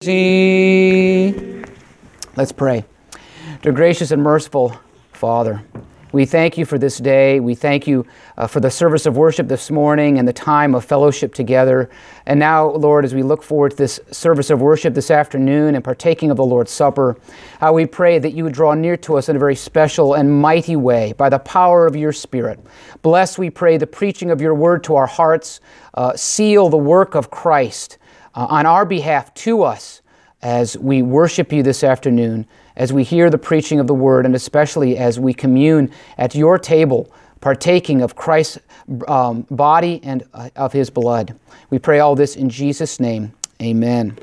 Let's pray. Dear gracious and merciful Father, we thank you for this day. We thank you for the service of worship this morning and the time of fellowship together. And now, Lord, as we look forward to this service of worship this afternoon and partaking of the Lord's Supper, we pray that you would draw near to us in a very special and mighty way by the power of your Spirit. Bless, we pray, the preaching of your word to our hearts. Seal the work of Christ on our behalf to us as we worship you this afternoon, as we hear the preaching of the word, and especially as we commune at your table, partaking of Christ's body and of his blood. We pray all this in Jesus' name. Amen.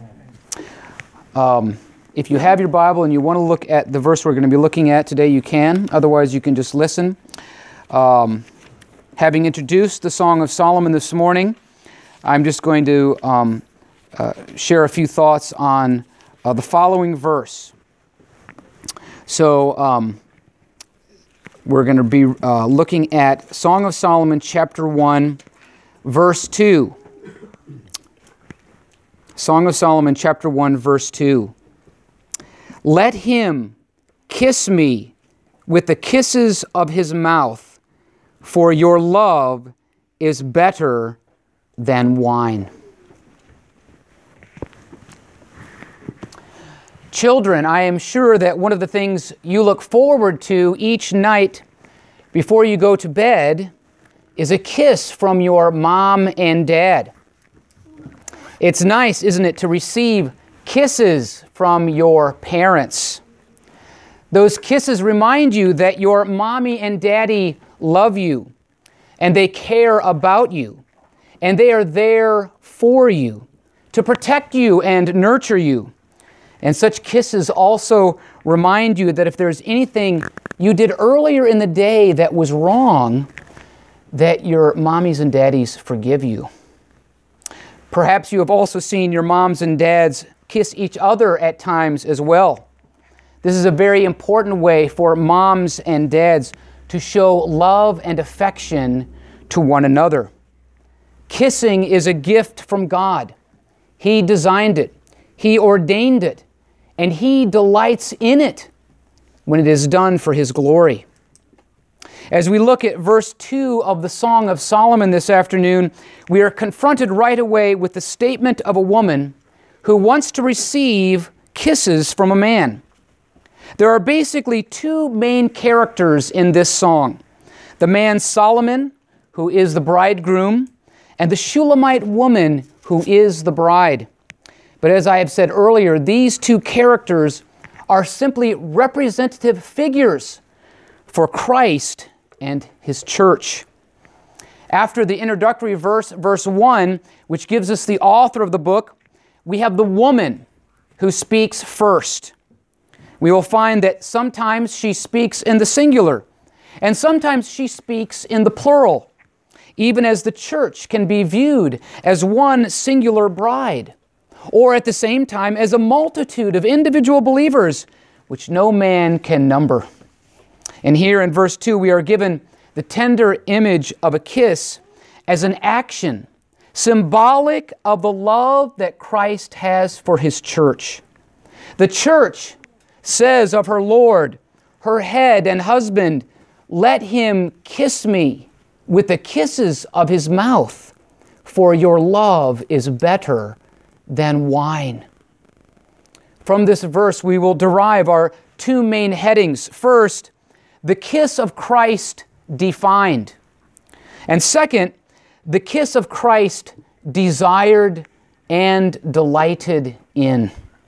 If you have your Bible and you want to look at the verse we're going to be looking at today, you can. Otherwise, you can just listen. Having introduced the Song of Solomon this morning, I'm just going to share a few thoughts on the following verse. So we're going to be looking at Song of Solomon, chapter 1, verse 2. Song of Solomon, chapter 1, verse 2. Let him kiss me with the kisses of his mouth, for your love is better than wine. Children, I am sure that one of the things you look forward to each night before you go to bed is a kiss from your mom and dad. It's nice, isn't it, to receive kisses from your parents. Those kisses remind you that your mommy and daddy love you, and they care about you. And they are there for you, to protect you and nurture you. And such kisses also remind you that if there's anything you did earlier in the day that was wrong, that your mommies and daddies forgive you. Perhaps you have also seen your moms and dads kiss each other at times as well. This is a very important way for moms and dads to show love and affection to one another. Kissing is a gift from God. He designed it. He ordained it. And He delights in it when it is done for His glory. As we look at verse 2 of the Song of Solomon this afternoon, we are confronted right away with the statement of a woman who wants to receive kisses from a man. There are basically two main characters in this song. The man Solomon, who is the bridegroom, and the Shulamite woman who is the bride. But as I have said earlier, these two characters are simply representative figures for Christ and His church. After the introductory verse, verse 1, which gives us the author of the book, we have the woman who speaks first. We will find that sometimes she speaks in the singular, and sometimes she speaks in the plural, even as the church can be viewed as one singular bride, or at the same time as a multitude of individual believers, which no man can number. And here in verse 2, we are given the tender image of a kiss as an action, symbolic of the love that Christ has for His church. The church says of her Lord, her head and husband, "Let him kiss me with the kisses of his mouth, for your love is better than wine." From this verse, we will derive our two main headings. First, the kiss of Christ defined. And second, the kiss of Christ desired and delighted in.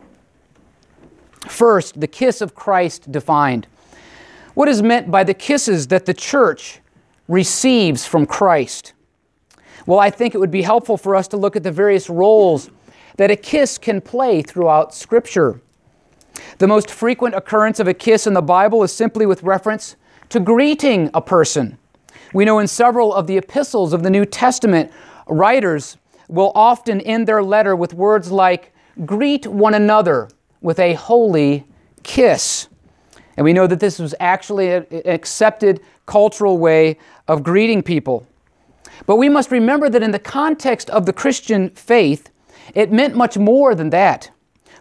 First, the kiss of Christ defined. What is meant by the kisses that the church receives from Christ? Well, I think it would be helpful for us to look at the various roles that a kiss can play throughout Scripture. The most frequent occurrence of a kiss in the Bible is simply with reference to greeting a person. We know in several of the epistles of the New Testament, writers will often end their letter with words like, "Greet one another with a holy kiss." And we know that this was actually an accepted cultural way of greeting people. But we must remember that in the context of the Christian faith, it meant much more than that.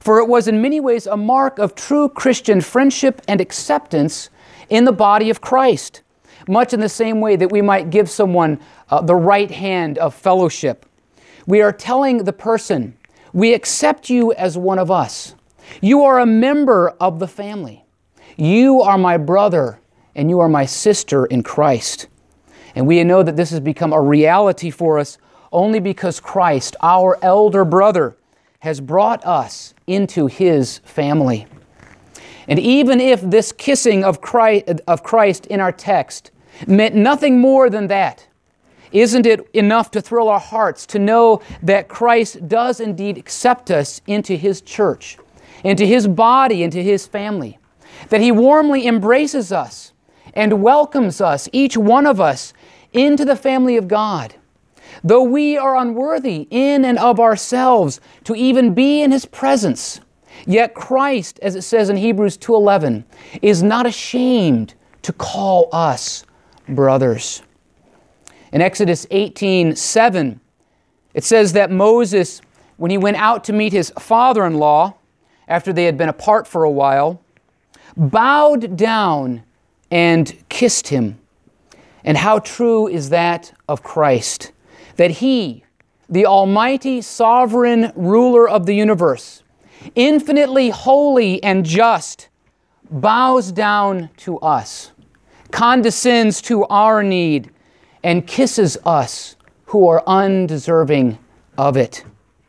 for it was in many ways a mark of true Christian friendship and acceptance in the body of Christ, much in the same way that we might give someone the right hand of fellowship. We are telling the person, we accept you as one of us. You are a member of the family. You are my brother and you are my sister in Christ. And we know that this has become a reality for us only because Christ, our elder brother, has brought us into His family. And even if this kissing of Christ in our text meant nothing more than that, isn't it enough to thrill our hearts to know that Christ does indeed accept us into His church, into His body, into His family, that He warmly embraces us and welcomes us, each one of us, into the family of God. Though we are unworthy in and of ourselves to even be in His presence, yet Christ, as it says in Hebrews 2:11, is not ashamed to call us brothers. In Exodus 18:7, it says that Moses, when he went out to meet his father-in-law, after they had been apart for a while, bowed down and kissed him. And how true is that of Christ, that He, the almighty sovereign ruler of the universe, infinitely holy and just, bows down to us, condescends to our need, and kisses us who are undeserving of it.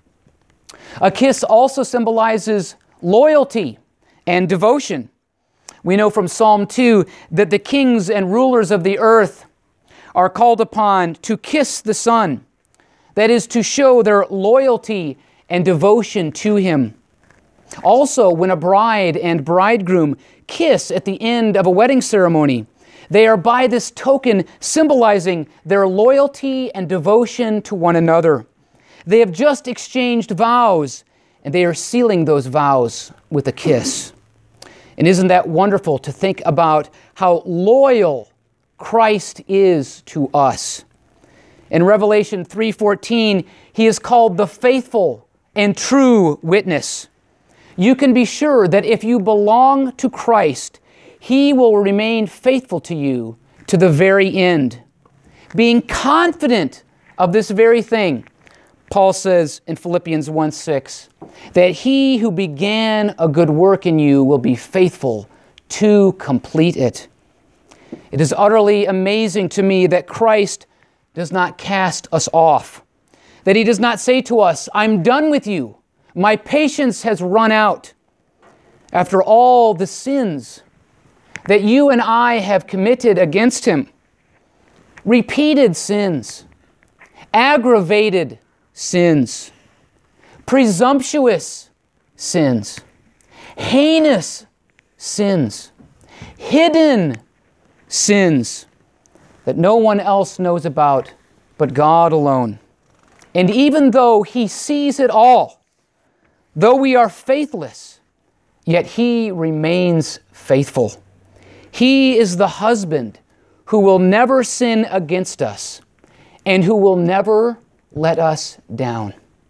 A kiss also symbolizes loyalty and devotion. We know from Psalm 2 that the kings and rulers of the earth are called upon to kiss the Son, that is, to show their loyalty and devotion to Him. Also, when a bride and bridegroom kiss at the end of a wedding ceremony, they are by this token symbolizing their loyalty and devotion to one another. They have just exchanged vows, and they are sealing those vows with a kiss. And isn't that wonderful to think about how loyal Christ is to us? In Revelation 3:14, He is called the faithful and true witness. You can be sure that if you belong to Christ, He will remain faithful to you to the very end. Being confident of this very thing, Paul says in Philippians 1:6, that He who began a good work in you will be faithful to complete it. It is utterly amazing to me that Christ does not cast us off, that He does not say to us, I'm done with you, my patience has run out. After all the sins that you and I have committed against Him, repeated sins, aggravated sins, presumptuous sins, heinous sins, hidden sins that no one else knows about but God alone. And even though He sees it all, though we are faithless, yet He remains faithful. He is the husband who will never sin against us and who will never let us down.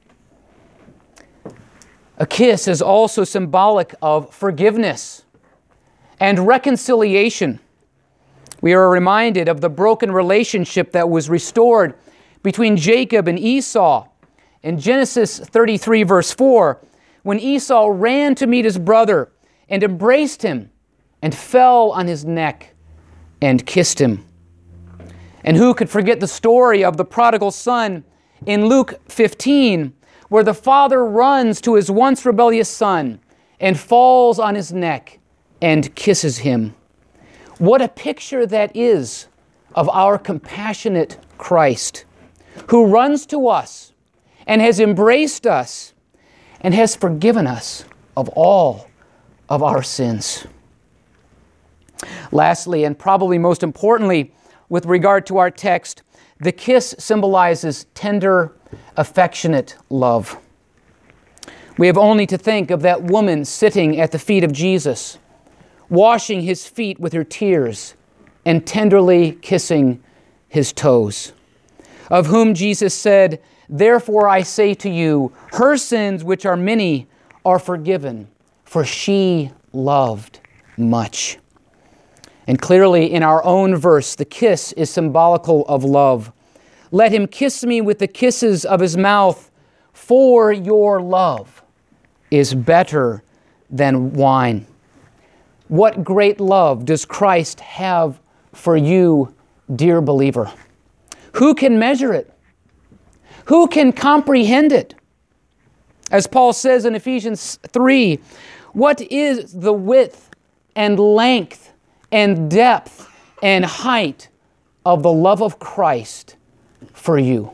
A kiss is also symbolic of forgiveness and reconciliation. We are reminded of the broken relationship that was restored between Jacob and Esau in Genesis 33, verse 4, when Esau ran to meet his brother and embraced him and fell on his neck and kissed him. And who could forget the story of the prodigal son in Luke 15, where the father runs to his once rebellious son and falls on his neck and kisses him. What a picture that is of our compassionate Christ, who runs to us and has embraced us and has forgiven us of all of our sins. Lastly, and probably most importantly, with regard to our text, the kiss symbolizes tender, affectionate love. We have only to think of that woman sitting at the feet of Jesus, washing His feet with her tears and tenderly kissing His toes, of whom Jesus said, "Therefore I say to you, her sins, which are many, are forgiven, for she loved much. And clearly in our own verse, the kiss is symbolical of love. Let him kiss me with the kisses of his mouth, for your love is better than wine. What great love does Christ have for you, dear believer? Who can measure it? Who can comprehend it? As Paul says in Ephesians 3, what is the width and length and depth and height of the love of Christ for you?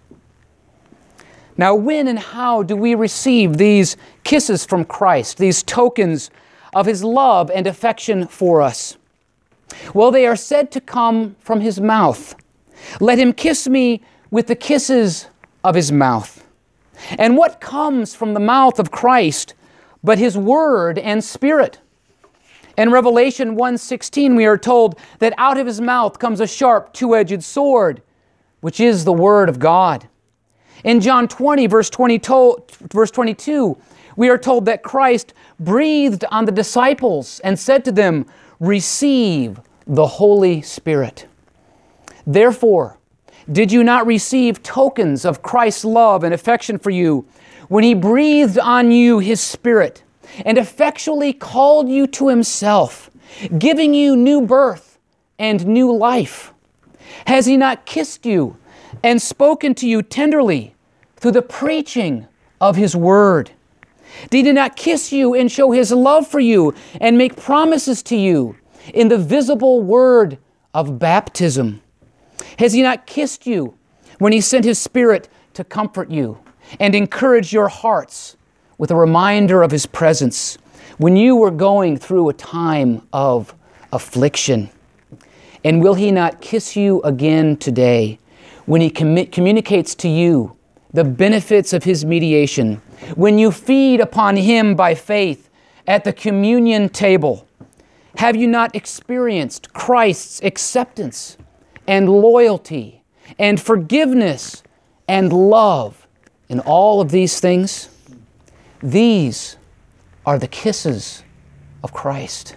Now, when and how do we receive these kisses from Christ, these tokens of His love and affection for us? Well, they are said to come from His mouth. Let him kiss me with the kisses of His mouth. And what comes from the mouth of Christ but His Word and Spirit? In Revelation 1:16, we are told that out of His mouth comes a sharp, two-edged sword, which is the Word of God. In John 20, verse 22, we are told that Christ breathed on the disciples and said to them, "Receive the Holy Spirit." Therefore, did you not receive tokens of Christ's love and affection for you when He breathed on you His Spirit and effectually called you to Himself, giving you new birth and new life? Has He not kissed you and spoken to you tenderly through the preaching of His Word? Did He not kiss you and show His love for you and make promises to you in the visible word of baptism? Has He not kissed you when He sent His Spirit to comfort you and encourage your hearts with a reminder of His presence when you were going through a time of affliction? And will He not kiss you again today when He communicates to you the benefits of His mediation, when you feed upon Him by faith at the communion table? Have you not experienced Christ's acceptance and loyalty and forgiveness and love in all of these things? These are the kisses of Christ.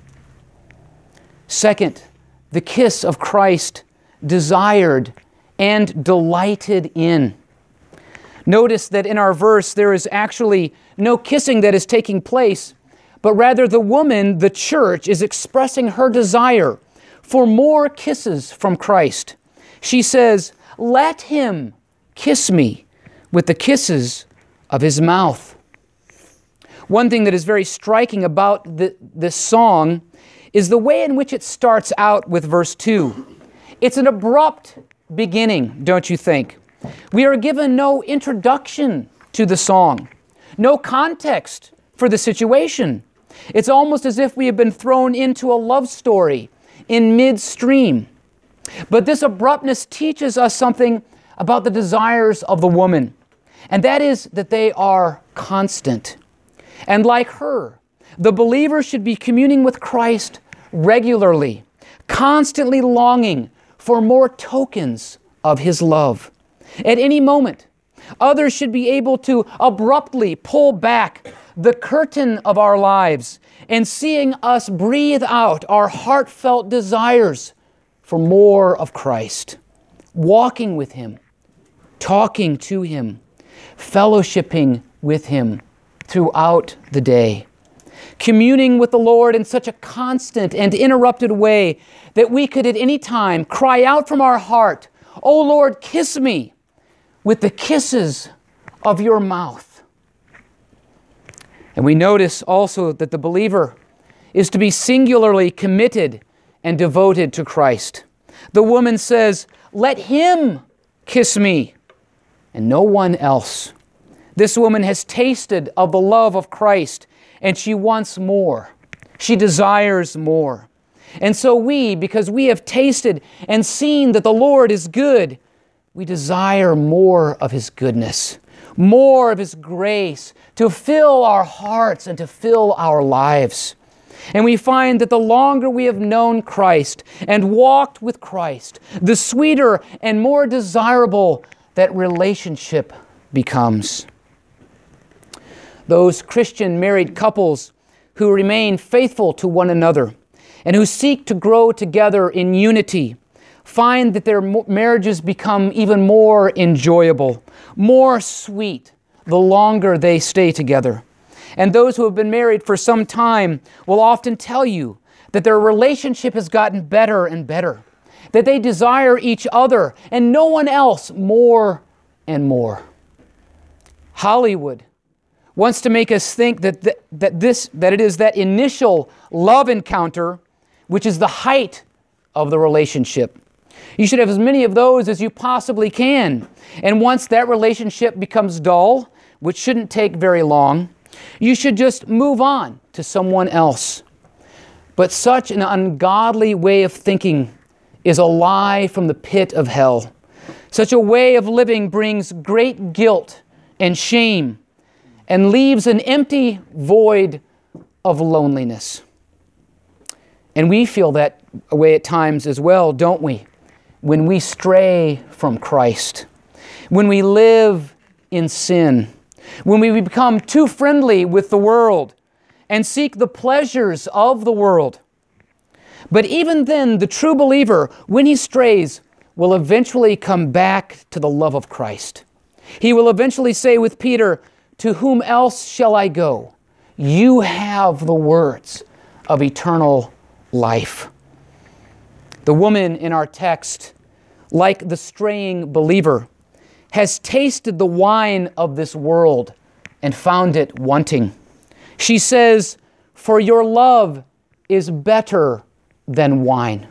Second, the kiss of Christ desired and delighted in. Notice that in our verse there is actually no kissing that is taking place, but rather the woman, the church, is expressing her desire for more kisses from Christ. She says, "Let Him kiss me with the kisses of His mouth." One thing that is very striking about this song is the way in which it starts out with verse 2. It's an abrupt beginning, don't you think? We are given no introduction to the song, no context for the situation. It's almost as if we have been thrown into a love story in midstream. But this abruptness teaches us something about the desires of the woman, and that is that they are constant. And like her, the believer should be communing with Christ regularly, constantly longing for more tokens of His love. At any moment, others should be able to abruptly pull back the curtain of our lives and seeing us breathe out our heartfelt desires for more of Christ, walking with Him, talking to Him, fellowshipping with Him throughout the day, communing with the Lord in such a constant and interrupted way that we could at any time cry out from our heart, "O Lord, kiss me with the kisses of your mouth." And we notice also that the believer is to be singularly committed and devoted to Christ. The woman says, "Let Him kiss me," and no one else. This woman has tasted of the love of Christ, and she wants more. She desires more. And so we, because we have tasted and seen that the Lord is good, we desire more of His goodness, more of His grace to fill our hearts and to fill our lives. And we find that the longer we have known Christ and walked with Christ, the sweeter and more desirable that relationship becomes. Those Christian married couples who remain faithful to one another and who seek to grow together in unity find that their marriages become even more enjoyable, more sweet, the longer they stay together. And those who have been married for some time will often tell you that their relationship has gotten better and better, that they desire each other and no one else more and more. Hollywood wants to make us think that it is that initial love encounter which is the height of the relationship. You should have as many of those as you possibly can. And once that relationship becomes dull, which shouldn't take very long, you should just move on to someone else. But such an ungodly way of thinking is a lie from the pit of hell. Such a way of living brings great guilt and shame and leaves an empty void of loneliness. And we feel that way at times as well, don't we? When we stray from Christ, when we live in sin, when we become too friendly with the world and seek the pleasures of the world. But even then, the true believer, when he strays, will eventually come back to the love of Christ. He will eventually say with Peter, "To whom else shall I go? You have the words of eternal life." The woman in our text, like the straying believer, has tasted the wine of this world and found it wanting. She says, "For your love is better than wine."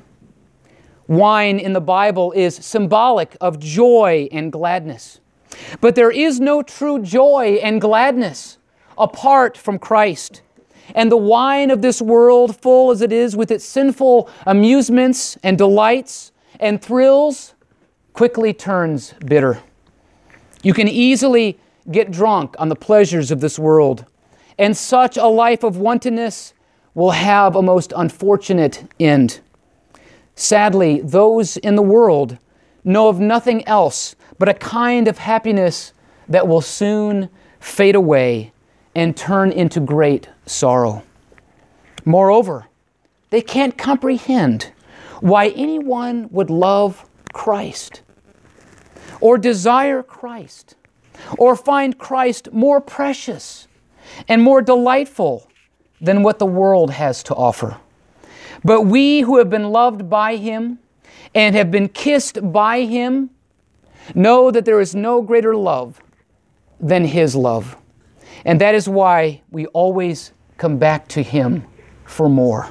Wine in the Bible is symbolic of joy and gladness. But there is no true joy and gladness apart from Christ. And the wine of this world, full as it is with its sinful amusements and delights and thrills, quickly turns bitter. You can easily get drunk on the pleasures of this world, and such a life of wantonness will have a most unfortunate end. Sadly, those in the world know of nothing else but a kind of happiness that will soon fade away and turn into great sorrow. Moreover, they can't comprehend why anyone would love Christ or desire Christ or find Christ more precious and more delightful than what the world has to offer. But we who have been loved by Him and have been kissed by Him know that there is no greater love than His love. And that is why we always come back to Him for more.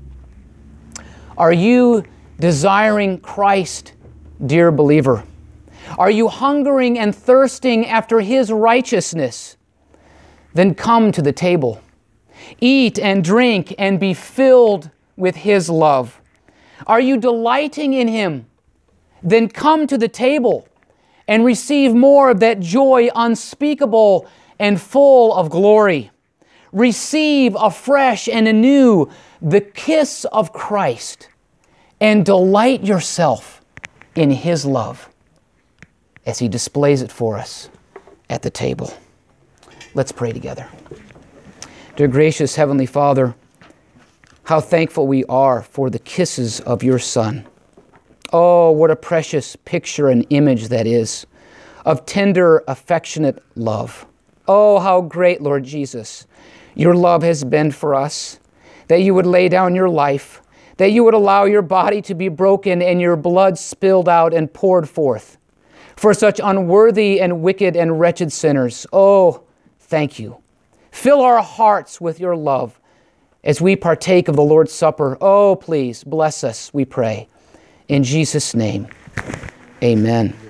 Are you desiring Christ, dear believer? Are you hungering and thirsting after His righteousness? Then come to the table. Eat and drink and be filled with His love. Are you delighting in Him? Then come to the table and receive more of that joy unspeakable and full of glory. Receive afresh and anew the kiss of Christ and delight yourself in His love as He displays it for us at the table. Let's pray together. Dear gracious Heavenly Father, how thankful we are for the kisses of your Son. Oh, what a precious picture and image that is of tender, affectionate love. Oh, how great, Lord Jesus, your love has been for us, that you would lay down your life, that you would allow your body to be broken and your blood spilled out and poured forth for such unworthy and wicked and wretched sinners. Oh, thank you. Fill our hearts with your love as we partake of the Lord's Supper. Oh, please bless us, we pray. In Jesus' name, amen.